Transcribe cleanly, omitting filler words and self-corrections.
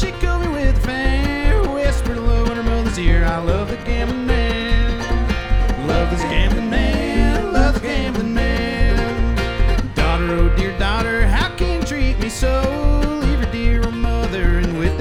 she covered with a fan. Whispered low in her mother's ear, I love the gambling